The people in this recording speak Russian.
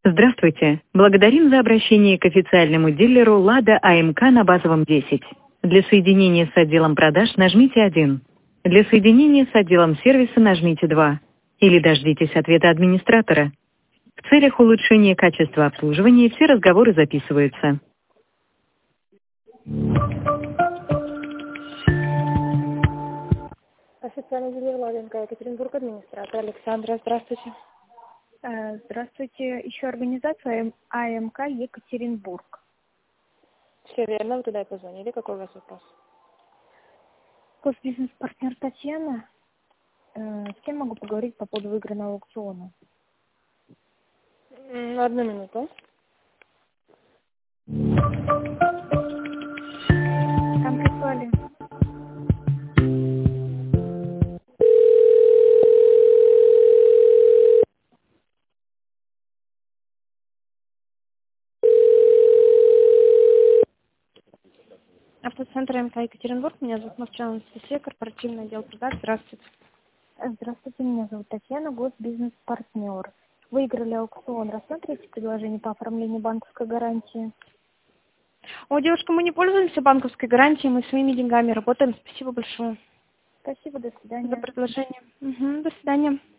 Здравствуйте. Благодарим за обращение к официальному дилеру «Лада АМК» на Базовом 10. Для соединения с отделом продаж нажмите 1. Для соединения с отделом сервиса нажмите 2. Или дождитесь ответа администратора. В целях улучшения качества обслуживания все разговоры записываются. Официальный дилер «Ладенко», Екатеринбург, администратор Александра. Здравствуйте. Здравствуйте. Еще организация АМК Екатеринбург. Все верно, вы туда и позвонили. Какой у вас вопрос? Госбизнес-партнер Татьяна. С кем могу поговорить по поводу выигранного аукциона? Одну минуту. Там прислали. Автоцентр АМК Екатеринбург. Меня зовут Мовчан Анастасия, корпоративный отдел продаж. Здравствуйте. Здравствуйте, меня зовут Татьяна, госбизнес-партнер. Выиграли аукцион. Рассмотрите предложение по оформлению банковской гарантии? О, девушка, мы не пользуемся банковской гарантией, мы своими деньгами работаем. Спасибо большое Спасибо, до свидания. за предложение. До свидания.